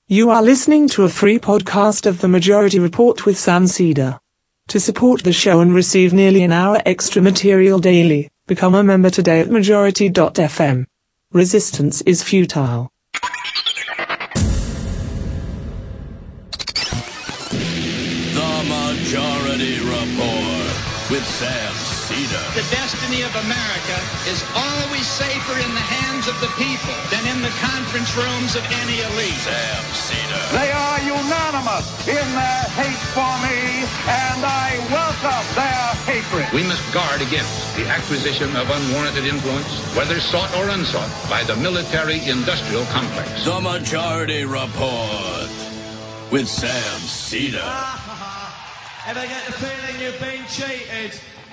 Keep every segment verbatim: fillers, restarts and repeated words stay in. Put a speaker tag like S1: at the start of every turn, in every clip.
S1: You are listening to a free podcast of The Majority Report with Sam Seder. To support the show and receive nearly an hour extra material daily, become a member today at majority dot f m. Resistance is futile.
S2: The Majority Report with Sam Seder.
S3: The destiny of America is always safer in the hands of the people than in the conference rooms of any elite.
S2: Sam Seder.
S4: They are unanimous in their hate for me, and I welcome their hatred.
S5: We must guard against the acquisition of unwarranted influence, whether sought or unsought, by the military-industrial complex.
S2: The Majority Report with Sam Seder.
S6: Ever get the feeling you've been cheated?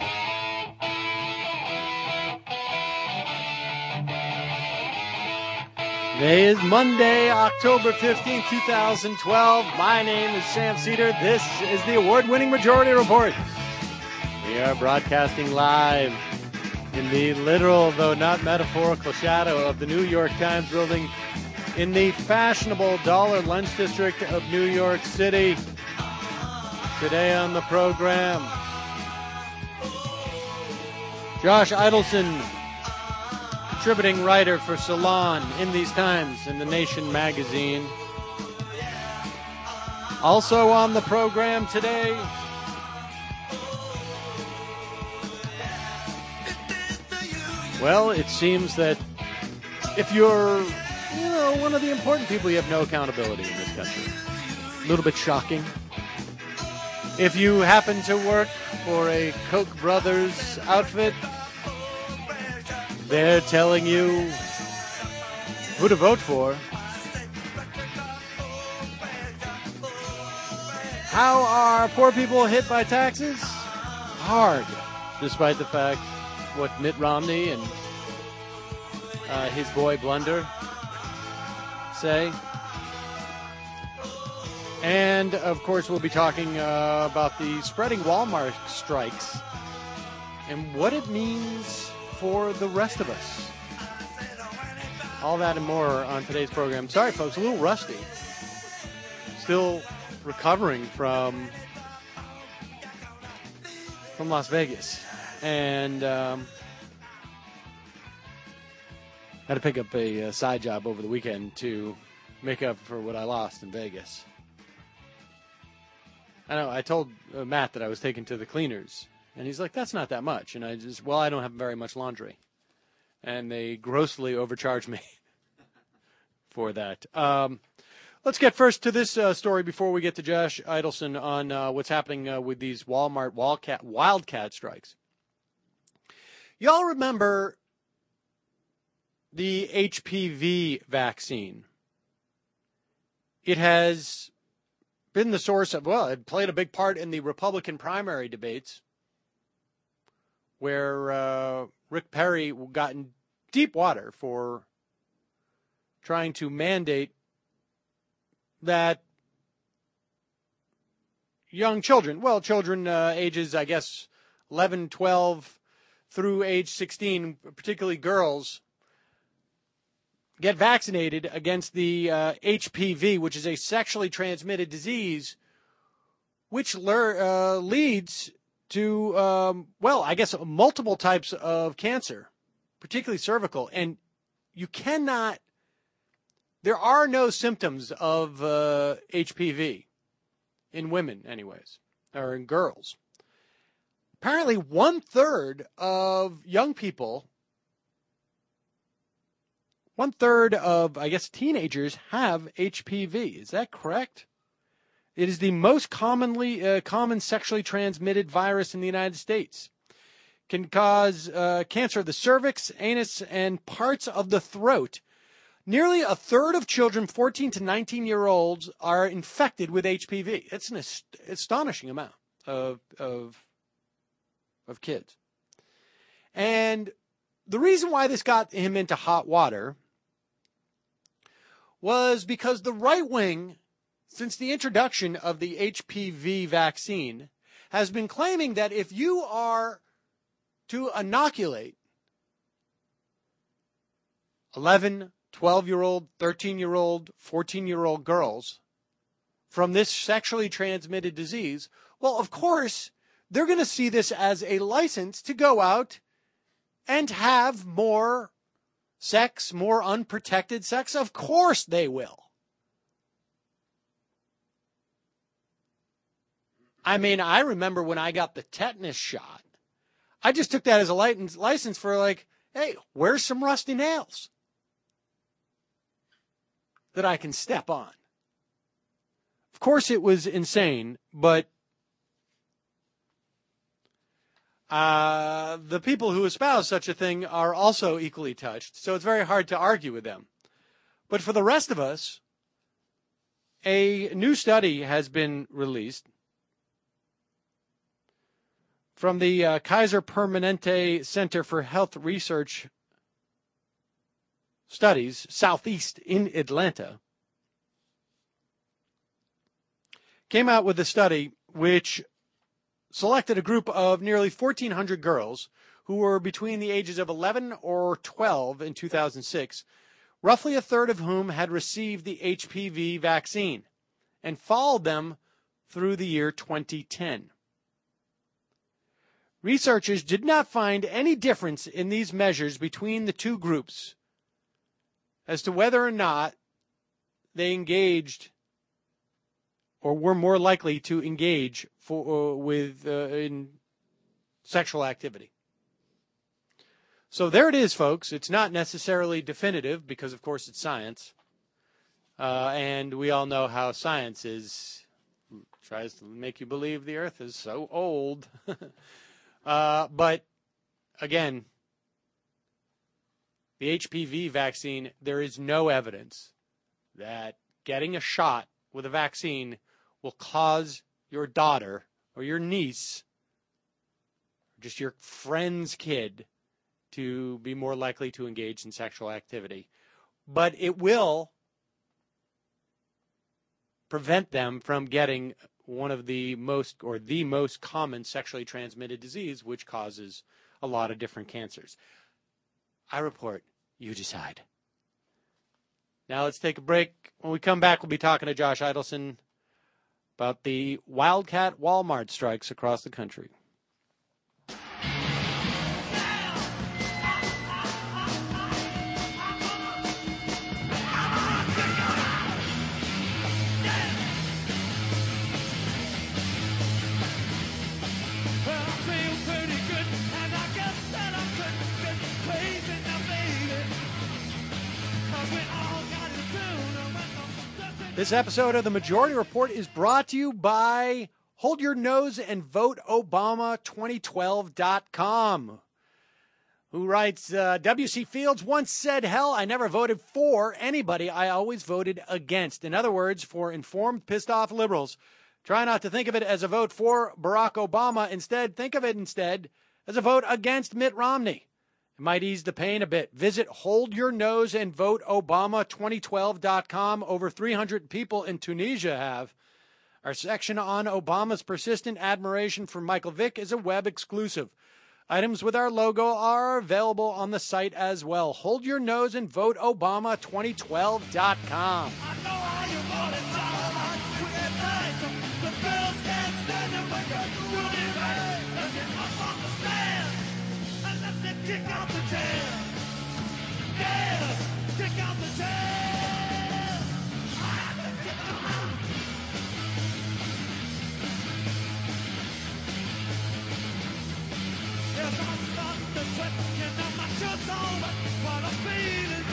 S7: Today is Monday, October fifteenth, twenty twelve. My name is Sam Seder. This is the award-winning Majority Report. We are broadcasting live in the literal, though not metaphorical, shadow of the New York Times building in the fashionable Dollar Lunch District of New York City. Today on the program, Josh Idelson, contributing writer for Salon, In These Times, and The Nation magazine. Also on the program today, well, it seems that if you're, you know, one of the important people, you have no accountability in this country. A little bit shocking. If you happen to work for a Koch brothers outfit, they're telling you who to vote for. How are poor people hit by taxes? Hard, despite the fact what Mitt Romney and uh, his boy Blunder say. And, of course, we'll be talking uh, about the spreading Walmart strikes and what it means for the rest of us. All that and more on today's program. Sorry, folks, a little rusty. Still recovering from from Las Vegas. And um, had to pick up a, a side job over the weekend to make up for what I lost in Vegas. I know, I told uh, Matt that I was taken to the cleaners, and he's like, that's not that much. And I just, well, I don't have very much laundry. And they grossly overcharged me for that. Um, let's get first to this uh, story before we get to Josh Idelson on uh, what's happening uh, with these Walmart wildcat, wildcat strikes. Y'all remember the H P V vaccine? It has been the source of, well, it played a big part in the Republican primary debates where uh, Rick Perry got in deep water for trying to mandate that young children, well, children uh, ages, I guess, eleven, twelve through age sixteen, particularly girls, get vaccinated against the uh, H P V, which is a sexually transmitted disease, which le- uh, leads to, um, well, I guess multiple types of cancer, particularly cervical. And you cannot, there are no symptoms of uh, H P V in women anyways, or in girls. Apparently one third of young people, one third of, I guess, teenagers have H P V. Is that correct? It is the most commonly uh, common sexually transmitted virus in the United States. Can cause uh, cancer of the cervix, anus, and parts of the throat. Nearly a third of children fourteen to nineteen-year-olds are infected with H P V. It's an ast- astonishing amount of, of, of kids. And the reason why this got him into hot water was because the right wing, since the introduction of the H P V vaccine, has been claiming that if you are to inoculate eleven, twelve-year-old, thirteen-year-old, fourteen-year-old girls from this sexually transmitted disease, well, of course, they're going to see this as a license to go out and have more sex, more unprotected sex. Of course they will. I mean, I remember when I got the tetanus shot, I just took that as a license for like, hey, where's some rusty nails that I can step on? Of course it was insane, but uh, the people who espouse such a thing are also equally touched, so it's very hard to argue with them. But for the rest of us, a new study has been released from the uh, Kaiser Permanente Center for Health Research Studies, Southeast in Atlanta, came out with a study which selected a group of nearly fourteen hundred girls who were between the ages of eleven or twelve in two thousand six, roughly a third of whom had received the H P V vaccine, and followed them through the year twenty ten. Researchers did not find any difference in these measures between the two groups as to whether or not they engaged or were more likely to engage for, uh, with uh, in sexual activity. So there it is, folks. It's not necessarily definitive because, of course, it's science. Uh, and we all know how science is, tries to make you believe the earth is so old. Uh, but, again, the H P V vaccine, there is no evidence that getting a shot with a vaccine will cause your daughter or your niece, or just your friend's kid, to be more likely to engage in sexual activity. But it will prevent them from getting one of the most or the most common sexually transmitted disease, which causes a lot of different cancers. I report, you decide. Now let's take a break. When we come back, we'll be talking to Josh Idelson about the Wildcat Walmart strikes across the country. This episode of The Majority Report is brought to you by Hold Your Nose and Vote Obama twenty twelve dot com, who writes, uh, W C Fields once said, hell, I never voted for anybody. I always voted against. In other words, for informed, pissed off liberals. Try not to think of it as a vote for Barack Obama. Instead, think of it instead as a vote against Mitt Romney. It might ease the pain a bit. Visit Hold Your Nose and Vote Obama twenty twelve dot com. Over three hundred people in Tunisia have. Our section on Obama's persistent admiration for Michael Vick is a web exclusive. Items with our logo are available on the site as well. Hold Your Nose and Vote Obama twenty twelve dot com.
S6: I know how you want it, John. With that time, the girls can't stand it when you're doing it right. And get up on the stand and let them kick out the jam. Yes, kick out the jam. I let them kick out. Yes, I'm starting to sweat, and now my shirt's on. What I'm feeling.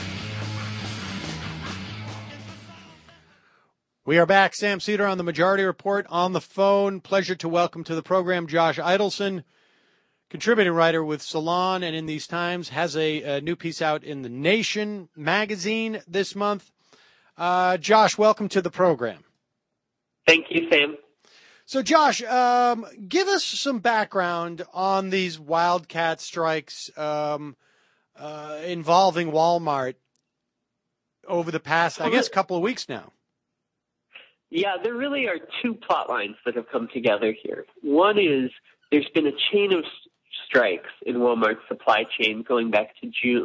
S7: We are back. Sam Cedar on the Majority Report on the phone. Pleasure to welcome to the program Josh Idelson, contributing writer with Salon and In These Times, has a, a new piece out in The Nation magazine this month. Uh, Josh, welcome to the program.
S8: Thank you, Sam.
S7: So, Josh, um, give us some background on these wildcat strikes um, uh, involving Walmart over the past, I guess, couple of weeks now.
S8: Yeah, there really are two plot lines that have come together here. One is there's been a chain of strikes in Walmart's supply chain going back to June.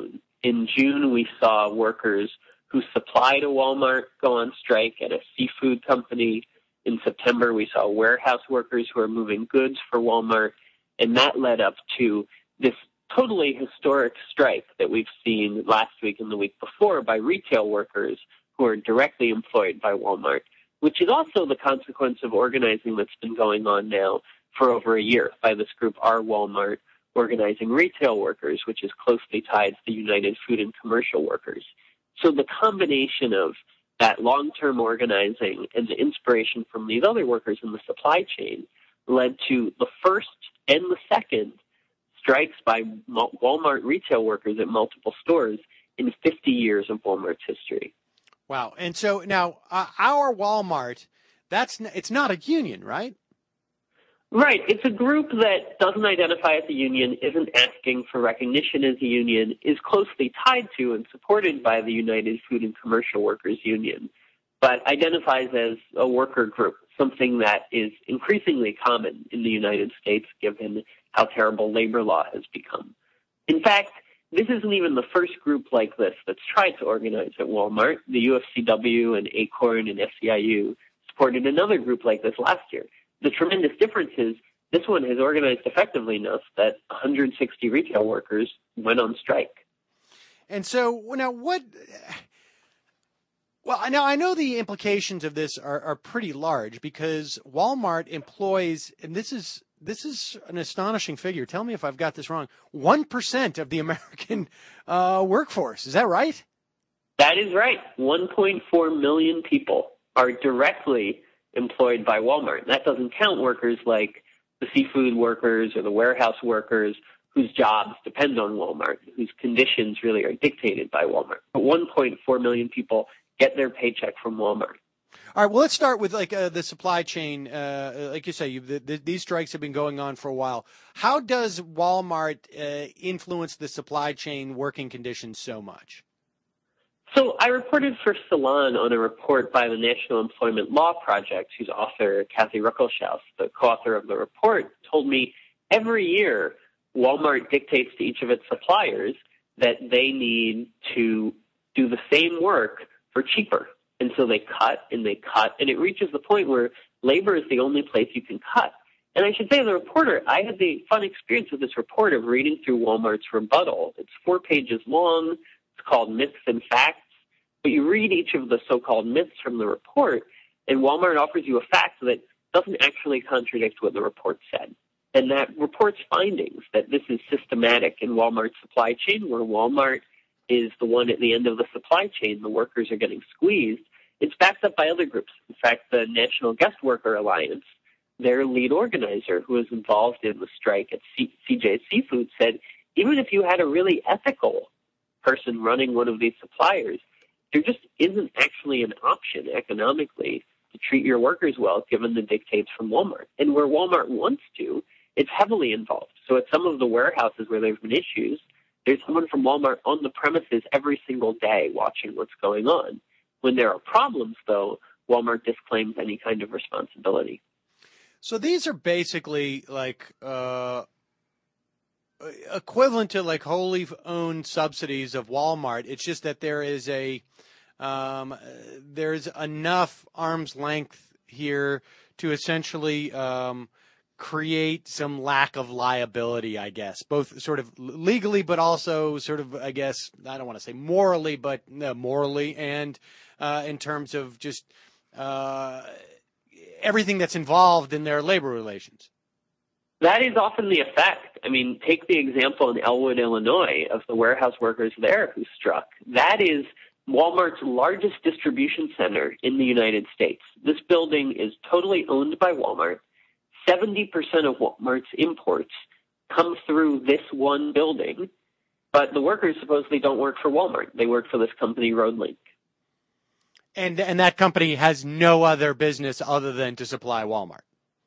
S8: In June, we saw workers who supply to Walmart go on strike at a seafood company. In September, we saw warehouse workers who are moving goods for Walmart, and that led up to this totally historic strike that we've seen last week and the week before by retail workers who are directly employed by Walmart, which is also the consequence of organizing that's been going on now for over a year by this group, Our Walmart, organizing retail workers, which is closely tied to the United Food and Commercial Workers. So the combination of that long-term organizing and the inspiration from these other workers in the supply chain led to the first and the second strikes by Walmart retail workers at multiple stores in fifty years of Walmart's history.
S7: Wow. And so now uh, Our Walmart, that's n- it's not a union, right?
S8: Right. It's a group that doesn't identify as a union, isn't asking for recognition as a union, is closely tied to and supported by the United Food and Commercial Workers Union, but identifies as a worker group, something that is increasingly common in the United States given how terrible labor law has become. In fact, this isn't even the first group like this that's tried to organize at Walmart. The U F C W and ACORN and S E I U supported another group like this last year. The tremendous difference is this one has organized effectively enough that one hundred sixty retail workers went on strike.
S7: And so now what – well, now I know the implications of this are, are pretty large because Walmart employs – and this is this is an astonishing figure. Tell me if I've got this wrong. one percent of the American uh, workforce. Is that right?
S8: That is right. one point four million people are directly – employed by Walmart. That doesn't count workers like the seafood workers or the warehouse workers whose jobs depend on Walmart, whose conditions really are dictated by Walmart. But one point four million people get their paycheck from Walmart.
S7: All right, well, let's start with like uh, the supply chain. Uh, like you say, you, the, the, these strikes have been going on for a while. How does Walmart uh, influence the supply chain working conditions so much?
S8: So I reported for Salon on a report by the National Employment Law Project, whose author, Kathy Ruckelshaus, the co-author of the report, told me every year Walmart dictates to each of its suppliers that they need to do the same work for cheaper. And so they cut and they cut, and it reaches the point where labor is the only place you can cut. And I should say, as a reporter, I had the fun experience of this report of reading through Walmart's rebuttal. It's four pages long. It's called Myths and Facts. But you read each of the so-called myths from the report, and Walmart offers you a fact that doesn't actually contradict what the report said. And that report's findings, that this is systematic in Walmart's supply chain, where Walmart is the one at the end of the supply chain, the workers are getting squeezed, it's backed up by other groups. In fact, the National Guest Worker Alliance, their lead organizer who was involved in the strike at C- CJ Seafood said, even if you had a really ethical person running one of these suppliers, there just isn't actually an option economically to treat your workers well, given the dictates from Walmart. And where Walmart wants to, it's heavily involved. So at some of the warehouses where there have been issues, there's someone from Walmart on the premises every single day watching what's going on. When there are problems, though, Walmart disclaims any kind of responsibility.
S7: So these are basically like uh, equivalent to like wholly owned subsidies of Walmart. It's just that there is a um, there's enough arm's length here to essentially um, create some lack of liability, I guess, both sort of legally, but also sort of, I guess, I don't want to say morally, but no, morally, and uh, in terms of just uh, everything that's involved in their labor relations.
S8: That is often the effect. I mean, take the example in Elwood, Illinois, of the warehouse workers there who struck. That is Walmart's largest distribution center in the United States. This building is totally owned by Walmart. seventy percent of Walmart's imports come through this one building, but the workers supposedly don't work for Walmart. They work for this company, Roadlink.
S7: And and that company has no other business other than to supply Walmart.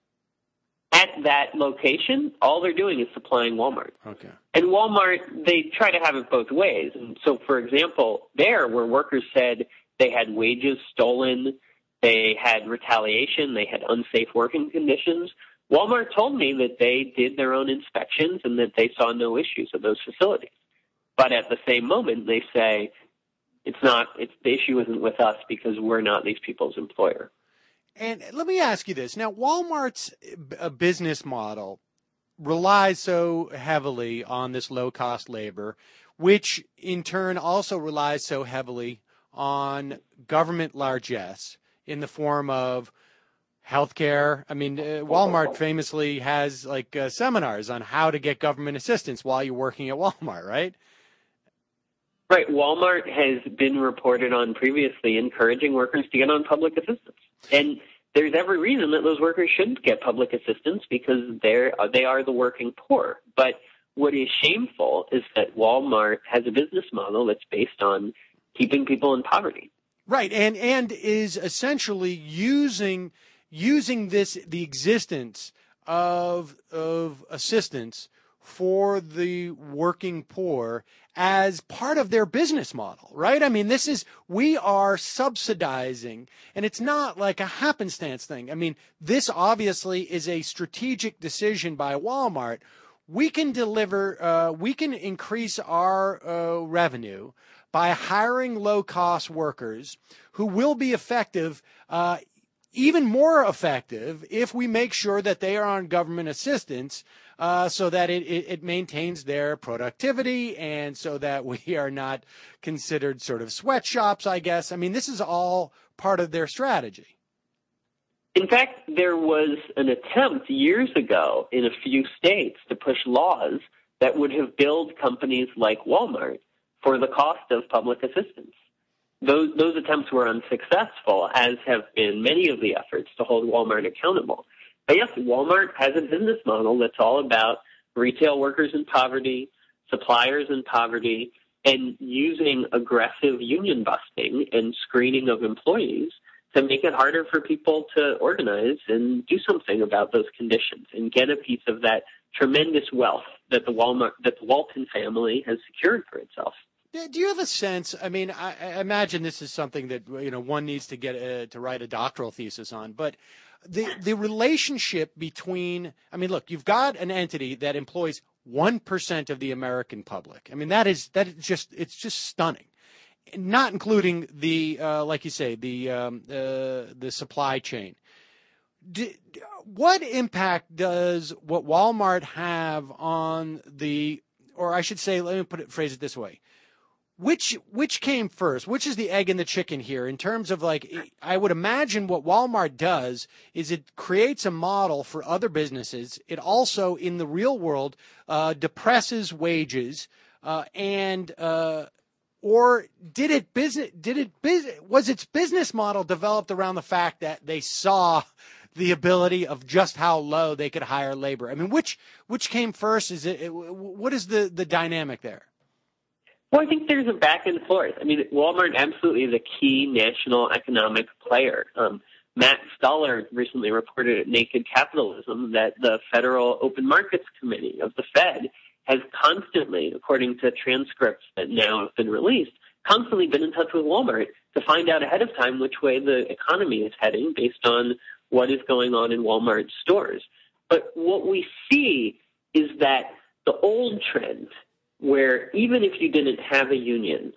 S8: At that location, all they're doing is supplying Walmart.
S7: Okay.
S8: And Walmart, they try to have it both ways. And so, for example, there where workers said they had wages stolen, they had retaliation, they had unsafe working conditions, Walmart told me that they did their own inspections and that they saw no issues at those facilities. But at the same moment, they say it's not. It's the issue isn't with us because we're not these people's employer.
S7: And let me ask you this. Now, Walmart's uh, business model relies so heavily on this low-cost labor, which in turn also relies so heavily on government largesse in the form of healthcare. I mean, uh, Walmart famously has like uh, seminars on how to get government assistance while you're working at Walmart, right?
S8: Right. Walmart has been reported on previously encouraging workers to get on public assistance. And there's every reason that those workers shouldn't get public assistance because they're, they are the working poor. But what is shameful is that Walmart has a business model that's based on keeping people in poverty.
S7: Right. And, and is essentially using, using this, the existence of, of assistance for the working poor as part of their business model, right? I mean, this is, we are subsidizing, and it's not like a happenstance thing. I mean, this obviously is a strategic decision by Walmart. We can deliver, uh, we can increase our uh, revenue by hiring low-cost workers who will be effective, uh, even more effective if we make sure that they are on government assistance, uh, so that it, it, it maintains their productivity and so that we are not considered sort of sweatshops, I guess. I mean, this is all part of their strategy.
S8: In fact, there was an attempt years ago in a few states to push laws that would have billed companies like Walmart for the cost of public assistance. Those, those attempts were unsuccessful, as have been many of the efforts to hold Walmart accountable. But yes, Walmart has a business model that's all about retail workers in poverty, suppliers in poverty, and using aggressive union busting and screening of employees to make it harder for people to organize and do something about those conditions and get a piece of that tremendous wealth that the Walmart, that the Walton family has secured for itself.
S7: Do you have a sense? I mean, I, I imagine this is something that, you know, one needs to get uh, to write a doctoral thesis on, but the the relationship between, I mean, look, you've got an entity that employs one percent of the American public. I mean, that is, that is just, it's just stunning. Not including the, uh, like you say, the, um, uh, the supply chain. Do, what impact does what Walmart have on the, or I should say, let me put it, phrase it this way. Which which came first? Which is the egg and the chicken here in terms of, like, I would imagine what Walmart does is it creates a model for other businesses. It also, in the real world, uh, depresses wages, uh, and uh, or did it business? Did it business? Was its business model developed around the fact that they saw the ability of just how low they could hire labor? I mean, which which came first? Is it? What is the the dynamic there?
S8: Well, I think there's a back and forth. I mean, Walmart absolutely is a key national economic player. Um, Matt Stoller recently reported at Naked Capitalism that the Federal Open Markets Committee of the Fed has constantly, according to transcripts that now have been released, constantly been in touch with Walmart to find out ahead of time which way the economy is heading based on what is going on in Walmart stores. But what we see is that the old trend, where even if you didn't have a union,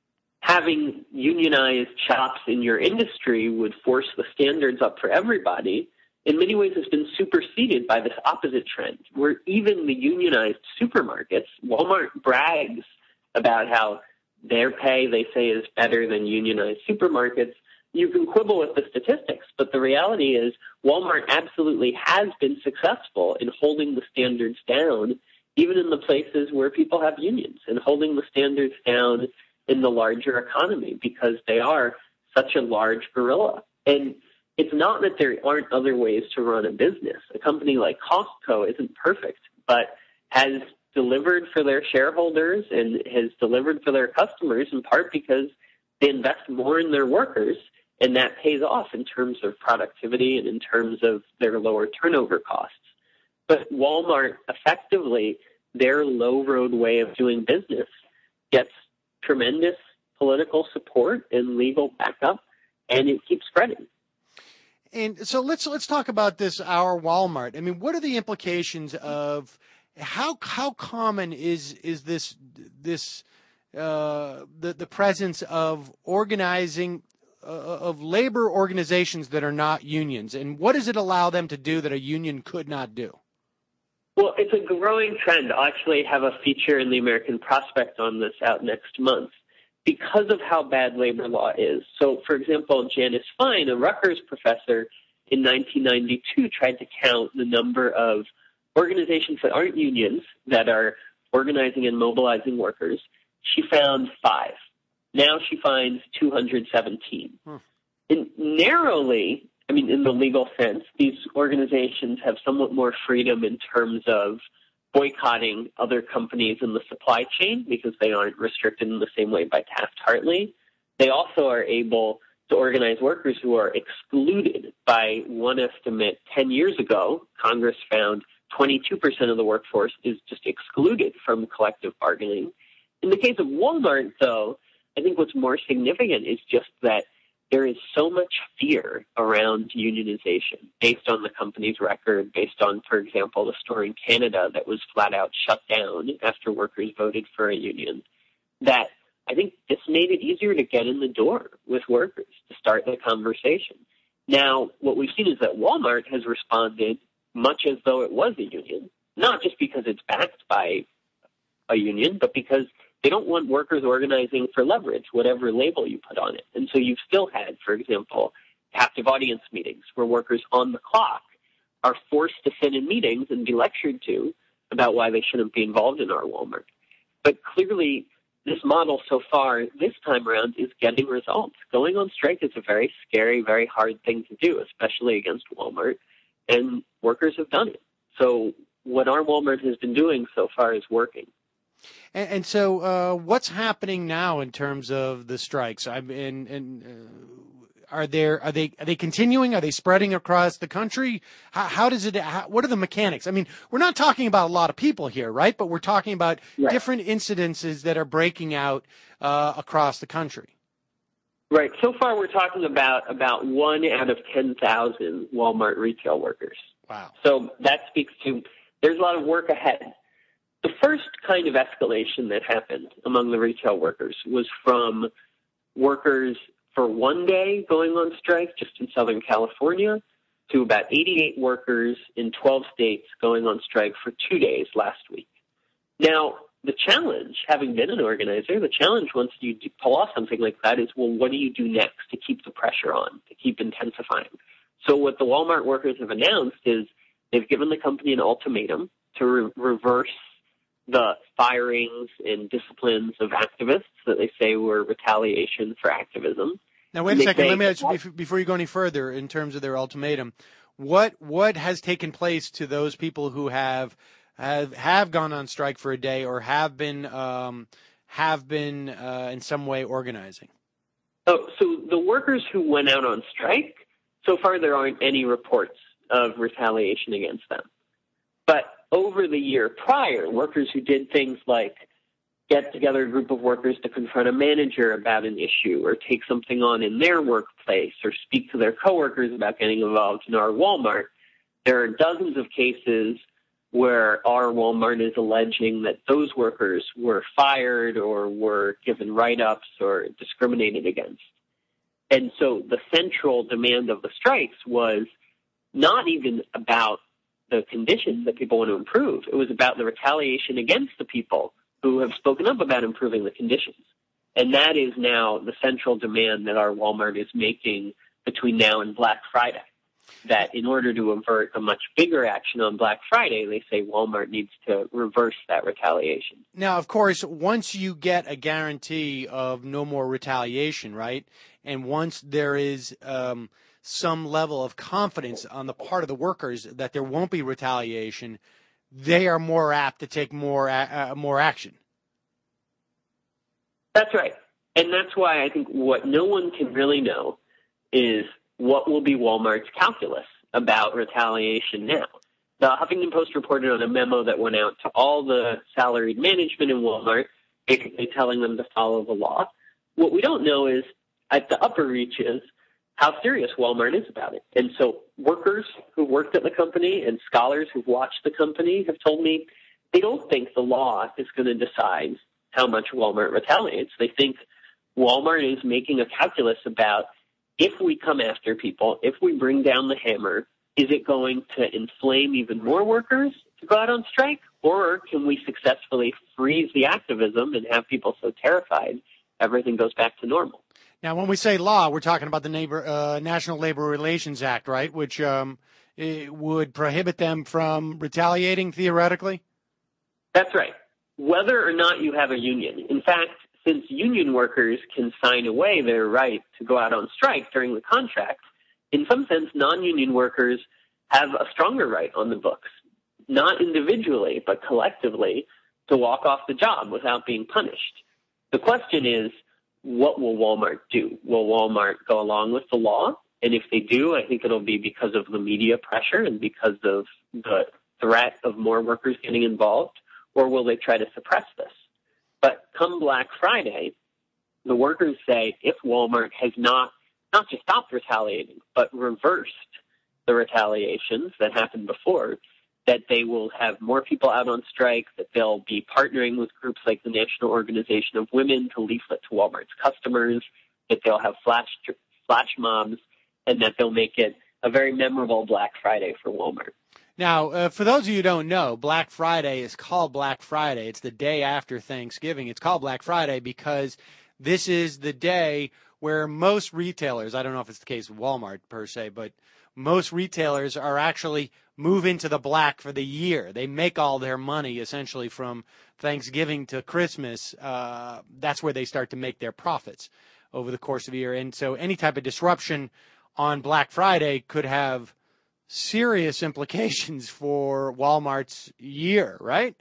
S8: having unionized shops in your industry would force the standards up for everybody, in many ways has been superseded by this opposite trend, where even the unionized supermarkets, Walmart brags about how their pay, they say, is better than unionized supermarkets. You can quibble with the statistics, but the reality is Walmart absolutely has been successful in holding the standards down, even in the places where people have unions, and holding the standards down in the larger economy because they are such a large gorilla. And it's not that there aren't other ways to run a business. A company like Costco isn't perfect, but has delivered for their shareholders and has delivered for their customers in part because they invest more in their workers, and that pays off in terms of productivity and in terms of their lower turnover costs. But Walmart, effectively, their low-road way of doing business gets tremendous political support and legal backup, and it keeps spreading.
S7: And so let's let's talk about this, our Walmart. I mean, what are the implications of how how common is is this this uh, the the presence of organizing uh, of labor organizations that are not unions, and what does it allow them to do that a union could not do?
S8: Well, it's a growing trend. I'll actually have a feature in the American Prospect on this out next month because of how bad labor law is. So, for example, Janice Fine, a Rutgers professor, in nineteen ninety-two tried to count the number of organizations that aren't unions that are organizing and mobilizing workers. She found five. Now she finds two hundred seventeen. Hmm. And narrowly, I mean, in the legal sense, these organizations have somewhat more freedom in terms of boycotting other companies in the supply chain because they aren't restricted in the same way by Taft-Hartley. They also are able to organize workers who are excluded. By one estimate, ten years ago, Congress found twenty-two percent of the workforce is just excluded from collective bargaining. In the case of Walmart, though, I think what's more significant is just that there is so much fear around unionization based on the company's record, based on, for example, the store in Canada that was flat out shut down after workers voted for a union, that I think this made it easier to get in the door with workers, to start the conversation. Now, what we've seen is that Walmart has responded much as though it was a union, not just because it's backed by a union, but because they don't want workers organizing for leverage, whatever label you put on it. And so you've still had, for example, captive audience meetings where workers on the clock are forced to sit in meetings and be lectured to about why they shouldn't be involved in our Walmart. But clearly, this model so far this time around is getting results. Going on strike is a very scary, very hard thing to do, especially against Walmart, and workers have done it. So what our Walmart has been doing so far is working.
S7: And, and so, uh, what's happening now in terms of the strikes? I mean, and uh, are there are they are they continuing? Are they spreading across the country? How, how does it? How, what are the mechanics? I mean, we're not talking about a lot of people here, right? But we're talking about right. different incidences that are breaking out uh, across the country.
S8: Right. So far, we're talking about about one out of ten thousand Walmart retail workers.
S7: Wow.
S8: So that speaks to there's a lot of work ahead. The first kind of escalation that happened among the retail workers was from workers for one day going on strike just in Southern California to about eighty-eight workers in twelve states going on strike for two days last week. Now, the challenge, having been an organizer, the challenge once you pull off something like that is, well, what do you do next to keep the pressure on, to keep intensifying? So what the Walmart workers have announced is they've given the company an ultimatum to re- reverse the firings and disciplines of activists that they say were retaliation for activism.
S7: Now, wait a second. Let me ask you, before you go any further in terms of their ultimatum, what what has taken place to those people who have have have gone on strike for a day or have been um, have been uh, in some way organizing?
S8: Oh, so the workers who went out on strike, so far there aren't any reports of retaliation against them. But over the year prior, workers who did things like get together a group of workers to confront a manager about an issue or take something on in their workplace or speak to their coworkers about getting involved in our Walmart, there are dozens of cases where our Walmart is alleging that those workers were fired or were given write-ups or discriminated against. And so the central demand of the strikes was not even about the conditions that people want to improve. It was about the retaliation against the people who have spoken up about improving the conditions. And that is now the central demand that our Walmart is making between now and Black Friday. That in order to avert a much bigger action on Black Friday, they say Walmart needs to reverse that retaliation.
S7: Now, of course, once you get a guarantee of no more retaliation, right, and once there is um, some level of confidence on the part of the workers that there won't be retaliation, they are more apt to take more uh, more action.
S8: That's right. And that's why I think what no one can really know is what will be Walmart's calculus about retaliation now. The Huffington Post reported on a memo that went out to all the salaried management in Walmart, basically telling them to follow the law. What we don't know is, at the upper reaches, how serious Walmart is about it. And so workers who worked at the company and scholars who've watched the company have told me they don't think the law is going to decide how much Walmart retaliates. They think Walmart is making a calculus about if we come after people, if we bring down the hammer, is it going to inflame even more workers to go out on strike? Or can we successfully freeze the activism and have people so terrified everything goes back to normal?
S7: Now, when we say law, we're talking about the neighbor, uh, National Labor Relations Act, right, which um, it would prohibit them from retaliating theoretically?
S8: That's right. Whether or not you have a union. In fact, since union workers can sign away their right to go out on strike during the contract, in some sense, non-union workers have a stronger right on the books, not individually, but collectively, to walk off the job without being punished. The question is, what will Walmart do? Will Walmart go along with the law? And if they do, I think it'll be because of the media pressure and because of the threat of more workers getting involved, or will they try to suppress this? But come Black Friday, the workers say if Walmart has not, not just stopped retaliating, but reversed the retaliations that happened before, that they will have more people out on strike, that they'll be partnering with groups like the National Organization of Women to leaflet to Walmart's customers, that they'll have flash flash mobs, and that they'll make it a very memorable Black Friday for Walmart.
S7: Now, uh, for those of you who don't know, Black Friday is called Black Friday. It's the day after Thanksgiving. It's called Black Friday because this is the day where most retailers, I don't know if it's the case with Walmart per se, but most retailers are actually move into the black for the year. They make all their money essentially from Thanksgiving to Christmas. Uh, that's where they start to make their profits over the course of a year. And so any type of disruption on Black Friday could have serious implications for Walmart's year, right?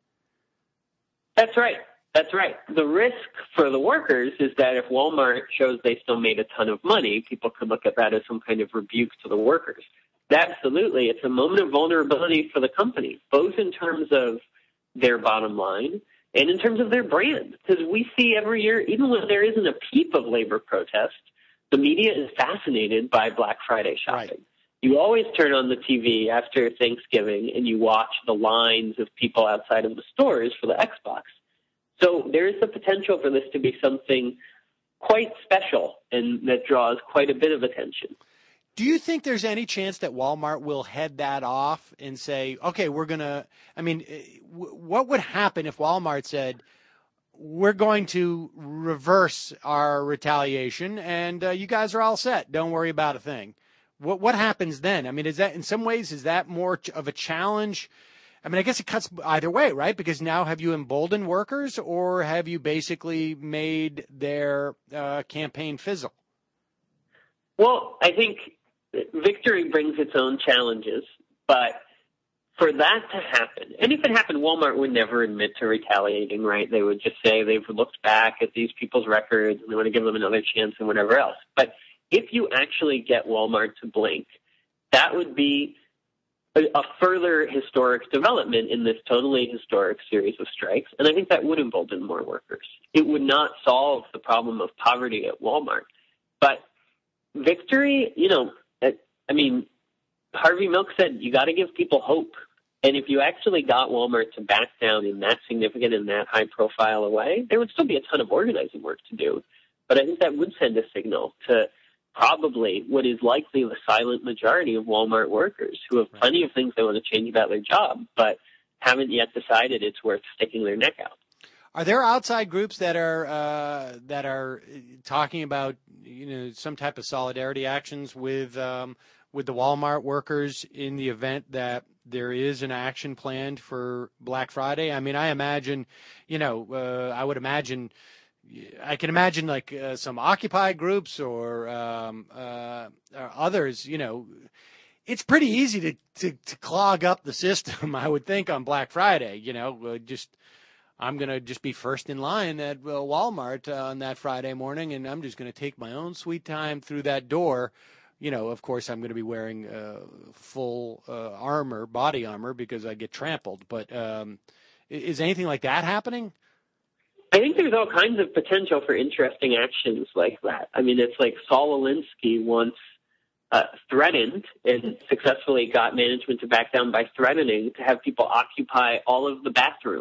S8: That's right. That's right. The risk for the workers is that if Walmart shows they still made a ton of money, people could look at that as some kind of rebuke to the workers. Absolutely. It's a moment of vulnerability for the company, both in terms of their bottom line and in terms of their brand. Because we see every year, even when there isn't a peep of labor protest, the media is fascinated by Black Friday shopping. Right. You always turn on the T V after Thanksgiving and you watch the lines of people outside of the stores for the Xbox. So there is the potential for this to be something quite special and that draws quite a bit of attention.
S7: Do you think there's any chance that Walmart will head that off and say, okay, we're going to, I mean, what would happen if Walmart said, we're going to reverse our retaliation and uh, you guys are all set. Don't worry about a thing. What what happens then? I mean, is that in some ways, is that more of a challenge? I mean, I guess it cuts either way, right? Because now have you emboldened workers or have you basically made their uh, campaign fizzle?
S8: Well, I think victory brings its own challenges, but for that to happen, and if it happened, Walmart would never admit to retaliating, right? They would just say they've looked back at these people's records and they want to give them another chance and whatever else. But if you actually get Walmart to blink, that would be a, a further historic development in this totally historic series of strikes, and I think that would embolden more workers. It would not solve the problem of poverty at Walmart, but victory, you know, I mean, Harvey Milk said you got to give people hope. And if you actually got Walmart to back down in that significant and that high profile a way, there would still be a ton of organizing work to do. But I think that would send a signal to probably what is likely the silent majority of Walmart workers who have plenty of things they want to change about their job, but haven't yet decided it's worth sticking their neck out.
S7: Are there outside groups that are uh, that are talking about, you know, some type of solidarity actions with um, with the Walmart workers in the event that there is an action planned for Black Friday? I mean, I imagine, you know, uh, I would imagine, I can imagine like uh, some Occupy groups or, um, uh, or others, you know. It's pretty easy to, to, to clog up the system, I would think, on Black Friday, you know, uh, just I'm going to just be first in line at uh, Walmart uh, on that Friday morning, and I'm just going to take my own sweet time through that door. You know, of course, I'm going to be wearing uh, full uh, armor, body armor, because I get trampled. But um, is anything like that happening?
S8: I think there's all kinds of potential for interesting actions like that. I mean, it's like Saul Alinsky once uh, threatened and successfully got management to back down by threatening to have people occupy all of the bathrooms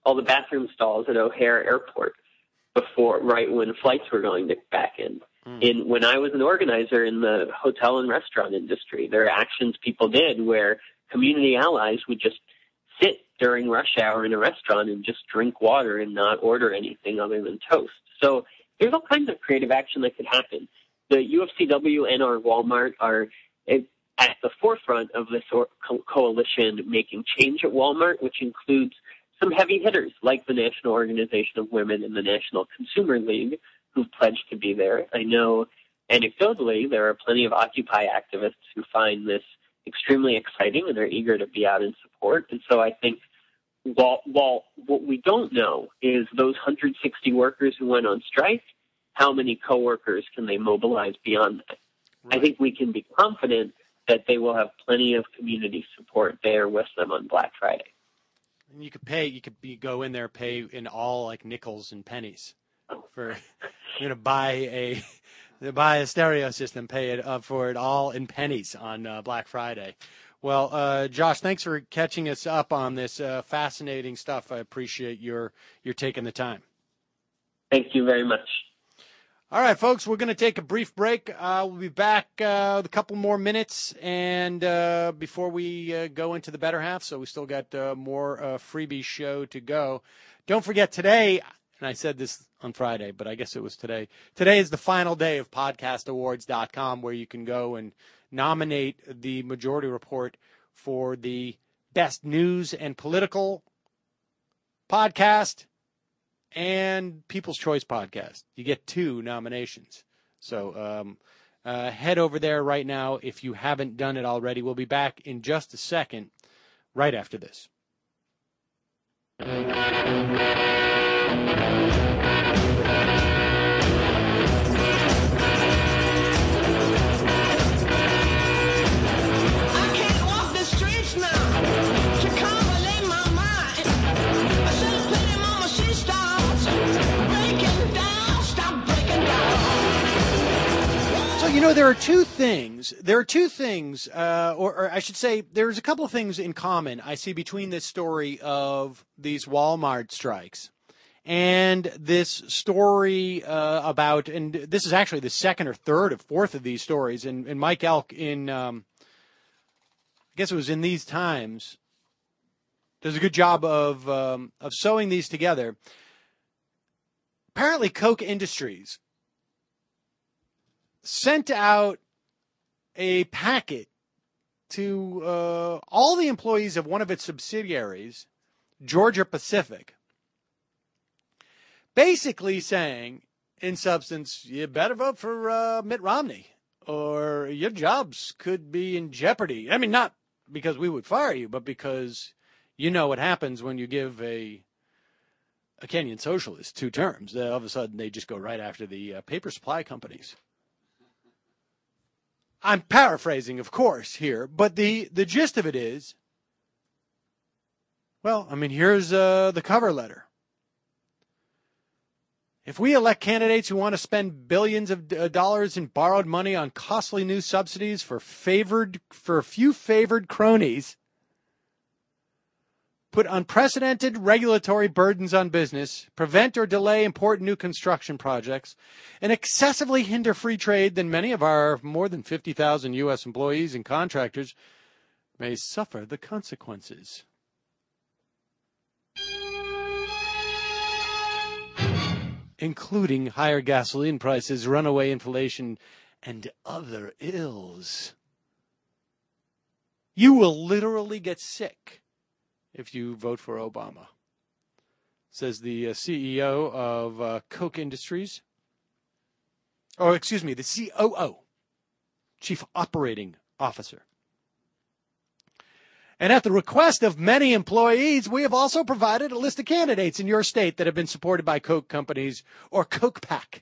S8: all the bathroom stalls at O'Hare Airport before, right when flights were going to back in. Mm. In when I was an organizer in the hotel and restaurant industry, there are actions people did where community allies would just sit during rush hour in a restaurant and just drink water and not order anything other than toast. So there's all kinds of creative action that could happen. The U F C W and our Walmart are at the forefront of this co- coalition making change at Walmart, which includes some heavy hitters like the National Organization of Women and the National Consumer League who've pledged to be there. I know anecdotally there are plenty of Occupy activists who find this extremely exciting and are eager to be out in support. And so I think while, while what we don't know is those one hundred sixty workers who went on strike, how many coworkers can they mobilize beyond that? Right. I think we can be confident that they will have plenty of community support there with them on Black Friday.
S7: And you could pay, you could be, go in there, pay in all like nickels and pennies for, you're going to buy a, buy a stereo system, pay it uh, for it all in pennies on uh, Black Friday. Well, uh, Josh, thanks for catching us up on this uh, fascinating stuff. I appreciate your, your taking the time.
S8: Thank you very much.
S7: All right, folks, we're going to take a brief break. Uh, we'll be back uh, with a couple more minutes and uh, before we uh, go into the better half, so we still got uh, more uh, freebie show to go. Don't forget today, and I said this on Friday, but I guess it was today. Today is the final day of podcast awards dot com where you can go and nominate the Majority Report for the best news and political podcast and People's Choice podcast. You get two nominations. So um, uh, head over there right now if you haven't done it already. We'll be back in just a second, right after this. You know, there are two things, there are two things, uh, or, or I should say there's a couple of things in common I see between this story of these Walmart strikes and this story uh, about, and this is actually the second or third or fourth of these stories, and, and Mike Elk in, um, I guess it was in These Times, does a good job of, um, of sewing these together. Apparently Koch Industries sent out a packet to uh, all the employees of one of its subsidiaries, Georgia Pacific, basically saying, in substance, you better vote for uh, Mitt Romney or your jobs could be in jeopardy. I mean, not because we would fire you, but because you know what happens when you give a a Kenyan socialist two terms. Uh, all of a sudden, they just go right after the uh, paper supply companies. I'm paraphrasing, of course, here, but the, the gist of it is, well, I mean, here's uh, the cover letter. If we elect candidates who want to spend billions of uh, dollars in borrowed money on costly new subsidies for favored for a few favored cronies, put unprecedented regulatory burdens on business, prevent or delay important new construction projects, and excessively hinder free trade, then many of our more than fifty thousand U S employees and contractors may suffer the consequences. Including higher gasoline prices, runaway inflation, and other ills. You will literally get sick if you vote for Obama, says the uh, C E O of uh, Koch Industries. Oh, excuse me, the C O O, Chief Operating Officer. And at the request of many employees, we have also provided a list of candidates in your state that have been supported by Koch companies or Koch PAC,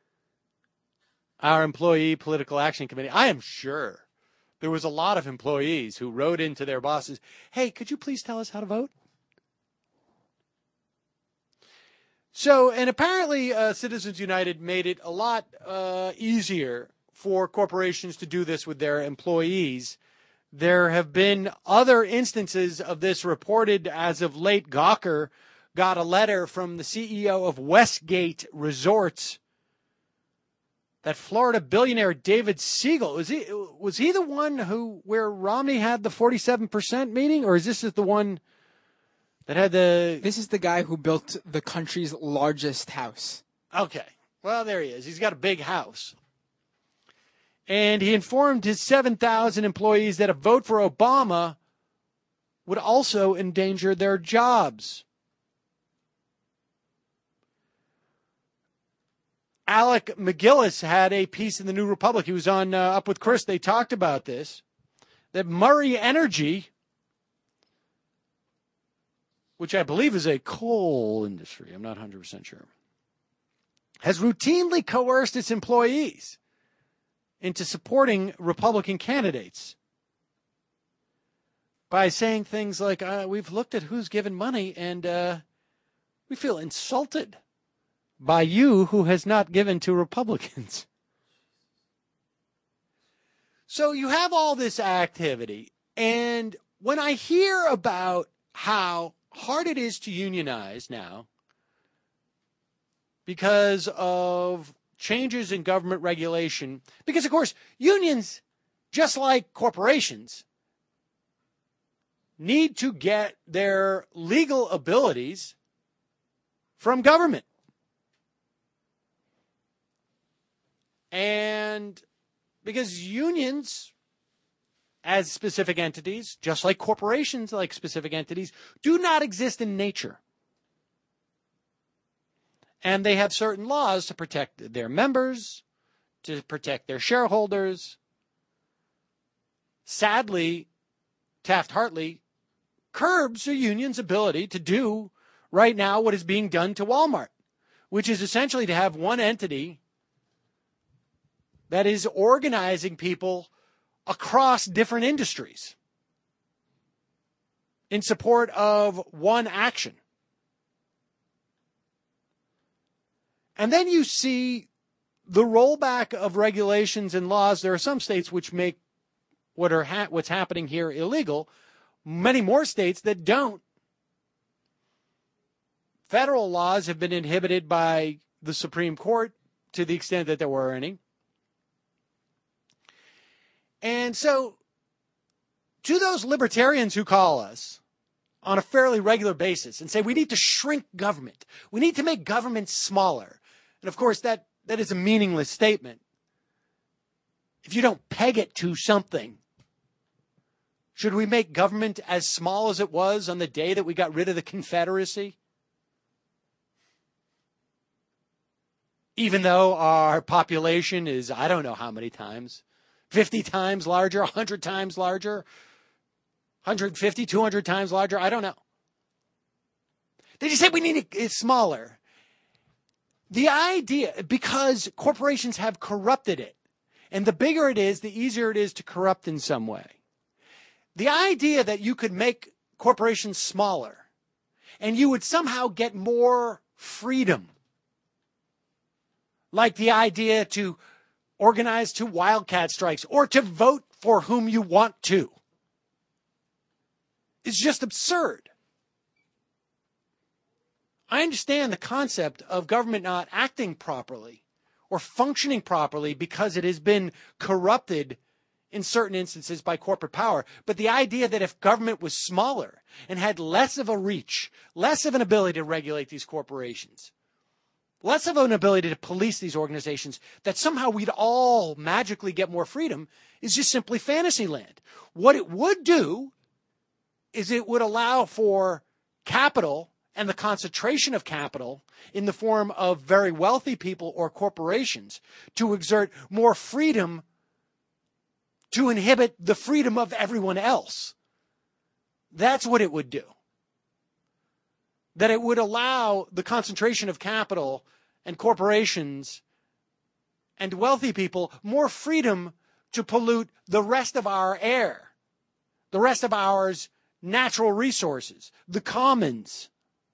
S7: our Employee Political Action Committee. I am sure there was a lot of employees who wrote into their bosses, hey, could you please tell us how to vote? So, and apparently uh, Citizens United made it a lot uh, easier for corporations to do this with their employees. There have been other instances of this reported as of late. Gawker got a letter from the C E O of Westgate Resorts, that Florida billionaire David Siegel. Was he was he the one who where Romney had the forty-seven percent meeting, or is this the one that had the?
S9: This is the guy who built the country's largest house.
S7: Okay, well there he is. He's got a big house, and he informed his seven thousand employees that a vote for Obama would also endanger their jobs. Alec McGillis had a piece in the New Republic. He was on uh, Up with Chris. They talked about this, that Murray Energy, which I believe is a coal industry, I'm not one hundred percent sure, has routinely coerced its employees into supporting Republican candidates by saying things like, uh, we've looked at who's given money and uh, we feel insulted by you who has not given to Republicans. So you have all this activity, and when I hear about how hard it is to unionize now because of changes in government regulation, because, of course, unions, just like corporations, need to get their legal abilities from government. And because unions, as specific entities, just like corporations like specific entities, do not exist in nature. And they have certain laws to protect their members, to protect their shareholders. Sadly, Taft-Hartley curbs a union's ability to do right now what is being done to Walmart, which is essentially to have one entity that is organizing people across different industries in support of one action. And then you see the rollback of regulations and laws. There are some states which make what are ha- what's happening here illegal, many more states that don't. Federal laws have been inhibited by the Supreme Court to the extent that there were any. And so, to those libertarians who call us on a fairly regular basis and say we need to shrink government, we need to make government smaller, and of course that, that is a meaningless statement if you don't peg it to something. Should we make government as small as it was on the day that we got rid of the Confederacy? Even though our population is, I don't know how many times, fifty times larger, one hundred times larger, one hundred fifty, two hundred times larger. I don't know. They just say we need it smaller. The idea, because corporations have corrupted it, and the bigger it is, the easier it is to corrupt in some way. The idea that you could make corporations smaller and you would somehow get more freedom, like the idea to organize to wildcat strikes or to vote for whom you want to, is just absurd. I understand the concept of government not acting properly or functioning properly because it has been corrupted in certain instances by corporate power. But the idea that if government was smaller and had less of a reach, less of an ability to regulate these corporations, less of an ability to police these organizations, that somehow we'd all magically get more freedom is just simply fantasy land. What it would do is it would allow for capital and the concentration of capital in the form of very wealthy people or corporations to exert more freedom to inhibit the freedom of everyone else. That's what it would do. That it would allow the concentration of capital and corporations and wealthy people more freedom to pollute the rest of our air, the rest of our natural resources, the commons.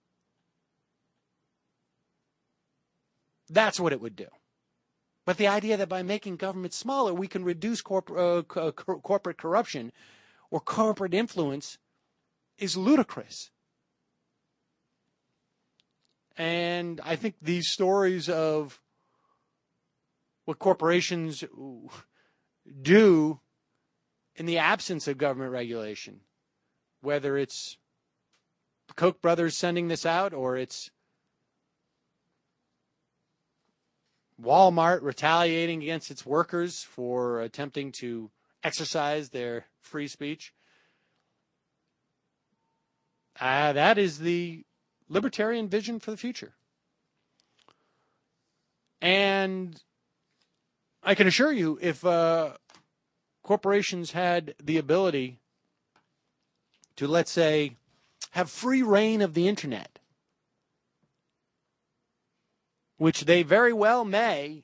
S7: That's what it would do. But the idea that by making government smaller, we can reduce corp- uh, co- corporate corruption or corporate influence is ludicrous. And I think these stories of what corporations do in the absence of government regulation, whether it's the Koch brothers sending this out or it's Walmart retaliating against its workers for attempting to exercise their free speech. Uh, that is the libertarian vision for the future. And I can assure you, if uh, corporations had the ability to, let's say, have free reign of the internet, which they very well may,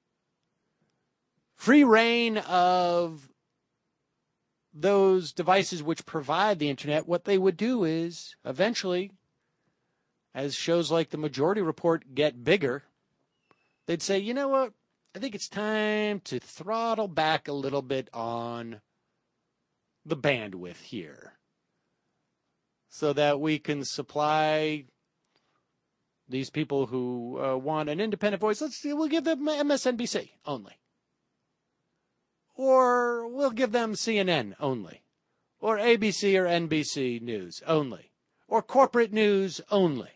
S7: free reign of those devices which provide the internet, what they would do is eventually, as shows like the Majority Report get bigger, they'd say, you know what, I think it's time to throttle back a little bit on the bandwidth here so that we can supply these people who uh, want an independent voice. Let's see, we'll give them M S N B C only. Or we'll give them C N N only. Or A B C or N B C News only. Or corporate news only.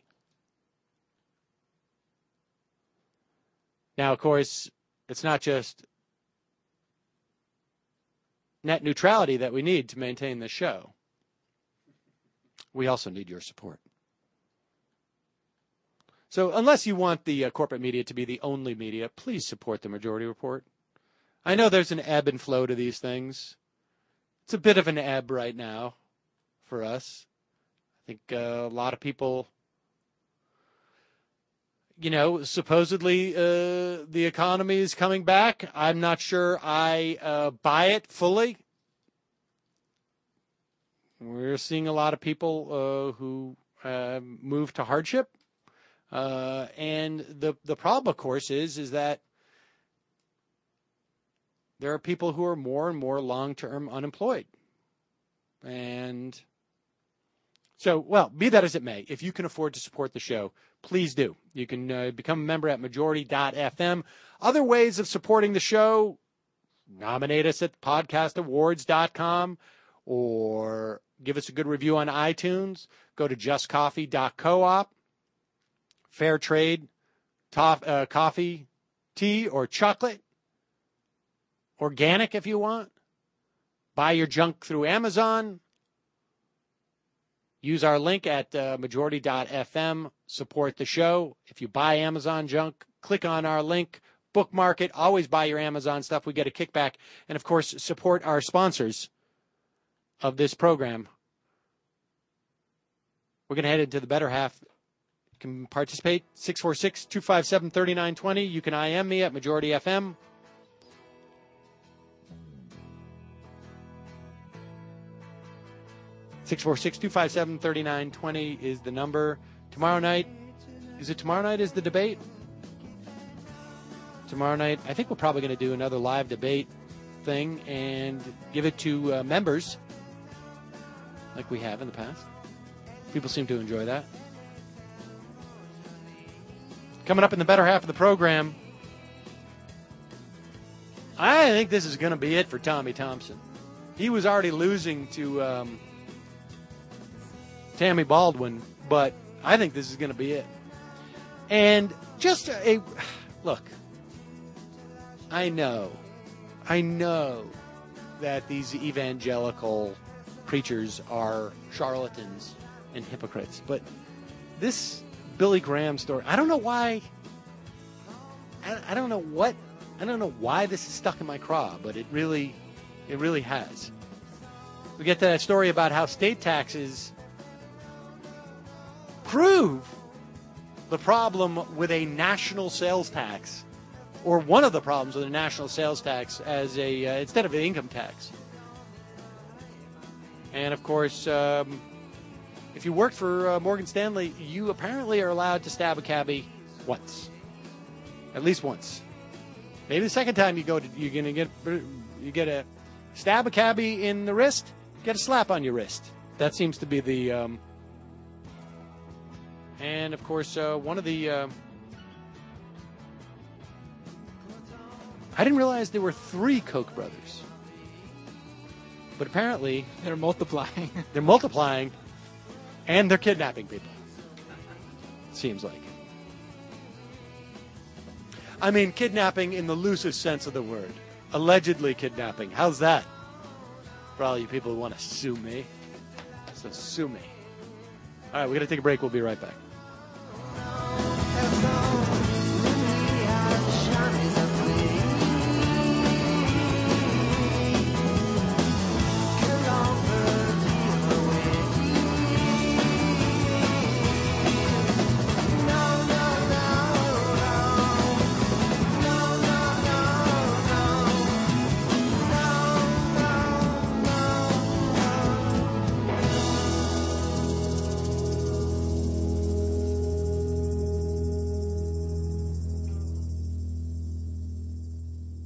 S7: Now, of course, it's not just net neutrality that we need to maintain this show. We also need your support. So unless you want the uh, corporate media to be the only media, please support the Majority Report. I know there's an ebb and flow to these things. It's a bit of an ebb right now for us. I think uh, a lot of people, you know, supposedly uh, the economy is coming back. I'm not sure I uh, buy it fully. We're seeing a lot of people uh, who uh, move to hardship. Uh, and the the problem, of course, is is that there are people who are more and more long-term unemployed. And so, well, be that as it may, if you can afford to support the show, please do. You can uh, become a member at majority dot f m. Other ways of supporting the show, nominate us at podcast awards dot com or give us a good review on iTunes. Go to just coffee dot coop. Fair trade, tof- uh, coffee, tea, or chocolate. Organic if you want. Buy your junk through Amazon. Use our link at uh, majority dot f m. Support the show. If you buy Amazon junk, click on our link. Bookmark it. Always buy your Amazon stuff. We get a kickback. And, of course, support our sponsors of this program. We're going to head into the better half. You can participate, six four six, two five seven, three nine two zero. You can I M me at Majority F M. six four six, two five seven, three nine two zero is the number. Tomorrow night, is it tomorrow night is the debate? Tomorrow night, I think we're probably going to do another live debate thing and give it to uh, members like we have in the past. People seem to enjoy that. Coming up in the better half of the program, I think this is going to be it for Tommy Thompson. He was already losing to um, Tammy Baldwin, but I think this is going to be it. And just a, a look, I know, I know that these evangelical preachers are charlatans and hypocrites, but this Billy Graham story, I don't know why, I, I don't know what, I don't know why this is stuck in my craw, but it really, it really has. We get to that story about how state taxes prove the problem with a national sales tax, or one of the problems with a national sales tax as a, uh, instead of an income tax. And of course, um, if you worked for uh, Morgan Stanley, you apparently are allowed to stab a cabbie once, at least once. Maybe the second time you go, to, you're gonna get you get a stab a cabbie in the wrist, get a slap on your wrist. That seems to be the um, And, of course, uh, one of the... Uh, I didn't realize there were three Koch brothers. But apparently...
S9: They're multiplying.
S7: They're multiplying, and they're kidnapping people. Seems like. I mean, kidnapping in the loosest sense of the word. Allegedly kidnapping. How's that? For all you people who want to sue me. So sue me. All right, we're going to take a break. We'll be right back.